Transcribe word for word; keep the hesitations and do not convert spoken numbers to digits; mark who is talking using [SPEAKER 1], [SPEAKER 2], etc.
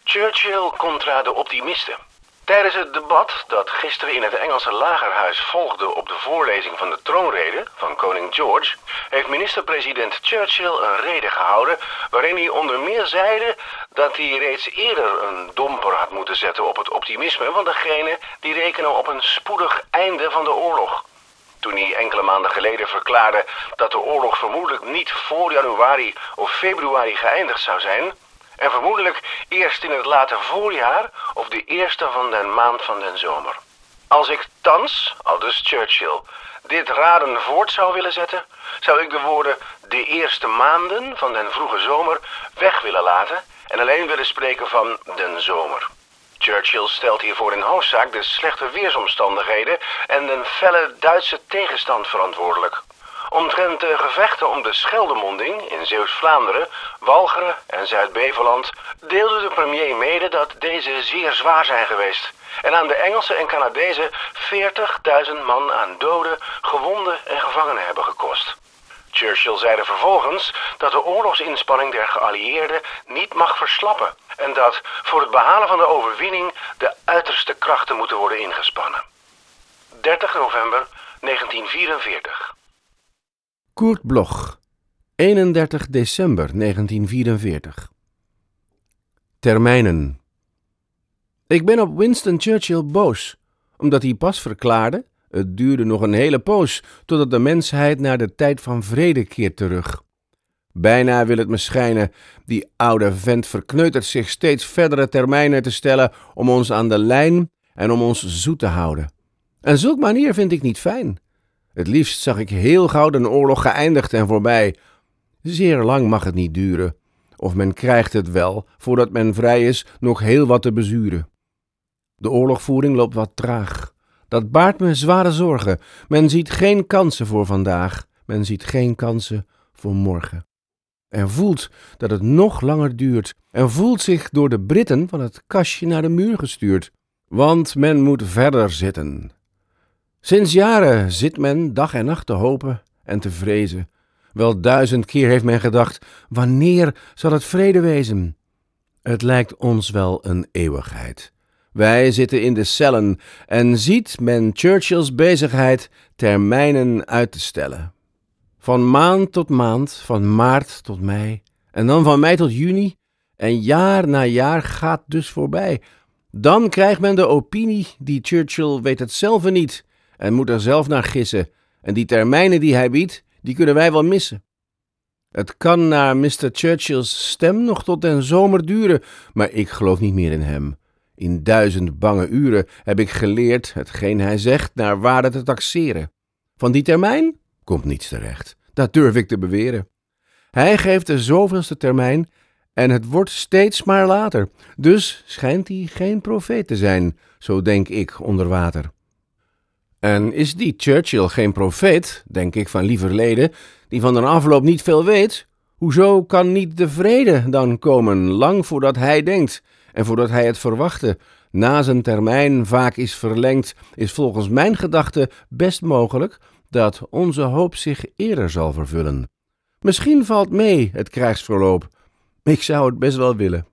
[SPEAKER 1] Churchill contra de optimisten. Tijdens het debat dat gisteren in het Engelse lagerhuis volgde op de voorlezing van de troonrede van koning George, heeft minister-president Churchill een rede gehouden waarin hij onder meer zeide dat hij reeds eerder een domper had moeten zetten op het optimisme van degenen die rekenen op een spoedig einde van de oorlog. Toen hij enkele maanden geleden verklaarde dat de oorlog vermoedelijk niet voor januari of februari geëindigd zou zijn, en vermoedelijk eerst in het late voorjaar of de eerste van de maand van den zomer. Als ik thans, aldus Churchill, dit raden voort zou willen zetten, zou ik de woorden de eerste maanden van den vroege zomer weg willen laten en alleen willen spreken van den zomer. Churchill stelt hiervoor in hoofdzaak de slechte weersomstandigheden en den felle Duitse tegenstand verantwoordelijk. Omtrent de gevechten om de Scheldemonding in Zeeuws-Vlaanderen, Walcheren en Zuid-Beveland deelde de premier mede dat deze zeer zwaar zijn geweest en aan de Engelsen en Canadezen veertigduizend man aan doden, gewonden en gevangenen hebben gekost. Churchill zeide vervolgens dat de oorlogsinspanning der geallieerden niet mag verslappen en dat voor het behalen van de overwinning de uiterste krachten moeten worden ingespannen. dertig november negentien vierenveertig.
[SPEAKER 2] Koert Bloch, eenendertig december negentien vierenveertig. Termijnen. Ik ben op Winston Churchill boos, omdat hij pas verklaarde, het duurde nog een hele poos, totdat de mensheid naar de tijd van vrede keert terug. Bijna wil het me schijnen, die oude vent verkneutert zich steeds verdere termijnen te stellen om ons aan de lijn en om ons zoet te houden. En zulk manier vind ik niet fijn. Het liefst zag ik heel gauw een oorlog geëindigd en voorbij. Zeer lang mag het niet duren, of men krijgt het wel, voordat men vrij is, nog heel wat te bezuren. De oorlogvoering loopt wat traag. Dat baart me zware zorgen. Men ziet geen kansen voor vandaag, men ziet geen kansen voor morgen. En voelt dat het nog langer duurt, en voelt zich door de Britten van het kastje naar de muur gestuurd. Want men moet verder zitten. Sinds jaren zit men dag en nacht te hopen en te vrezen. Wel duizend keer heeft men gedacht, wanneer zal het vrede wezen? Het lijkt ons wel een eeuwigheid. Wij zitten in de cellen en ziet men Churchills bezigheid termijnen uit te stellen. Van maand tot maand, van maart tot mei, en dan van mei tot juni, en jaar na jaar gaat dus voorbij. Dan krijgt men de opinie, die Churchill weet het zelf niet, en moet er zelf naar gissen, en die termijnen die hij biedt, die kunnen wij wel missen. Het kan naar mister Churchills stem nog tot den zomer duren, maar ik geloof niet meer in hem. In duizend bange uren heb ik geleerd hetgeen hij zegt naar waarde te taxeren. Van die termijn komt niets terecht, dat durf ik te beweren. Hij geeft de zoveelste termijn en het wordt steeds maar later, dus schijnt hij geen profeet te zijn, zo denk ik onder water. En is die Churchill geen profeet, denk ik van lieverlede, die van de afloop niet veel weet? Hoezo kan niet de vrede dan komen, lang voordat hij denkt en voordat hij het verwachtte? Na zijn termijn vaak is verlengd, is volgens mijn gedachte best mogelijk dat onze hoop zich eerder zal vervullen. Misschien valt mee het krijgsverloop. Ik zou het best wel willen.